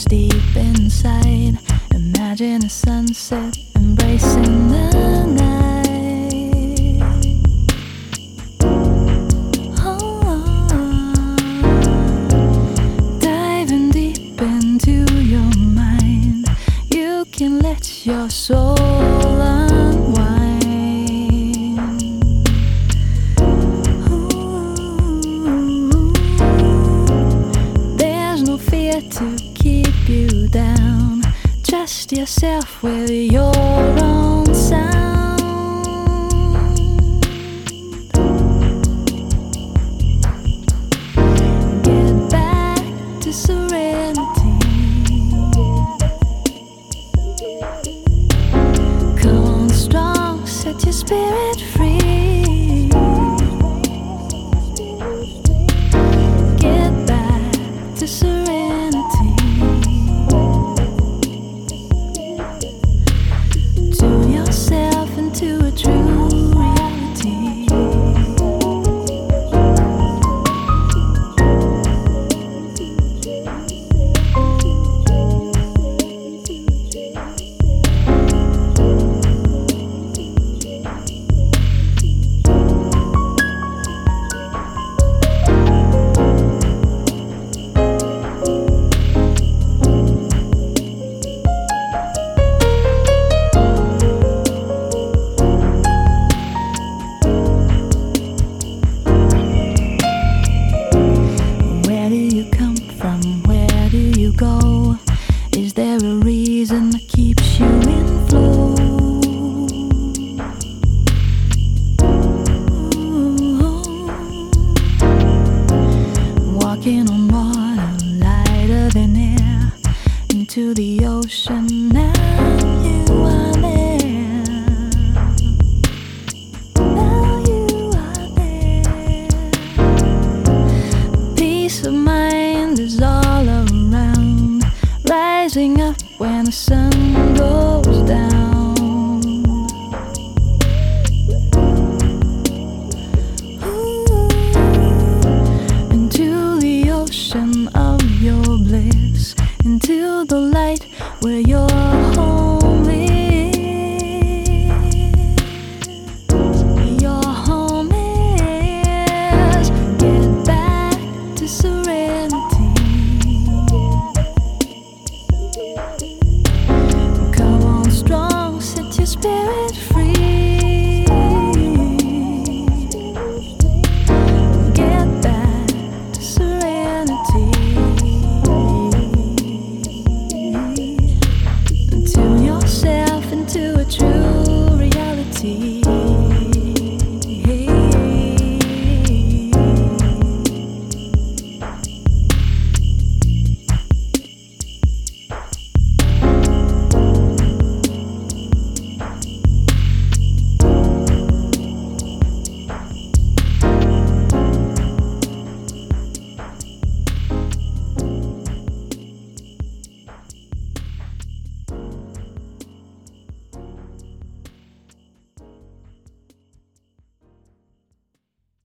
deep inside. Imagine a sunset embracing the night. Diving deep into your mind, you can let your soul unwind. There's no fear to keep you down. Trust yourself with your own sound. Get back to serenity. Come on strong, set your spirit free. Get back to serenity. Tune yourself into a true reality. Where do you come from? Where do you go? Is there a reason that keeps you in flow? Walking on water, lighter than air, into the ocean, now you are there. Now you are there. Peace of mind is all around, rising up when the sun goes down. Ooh, into the ocean of your bliss, into the light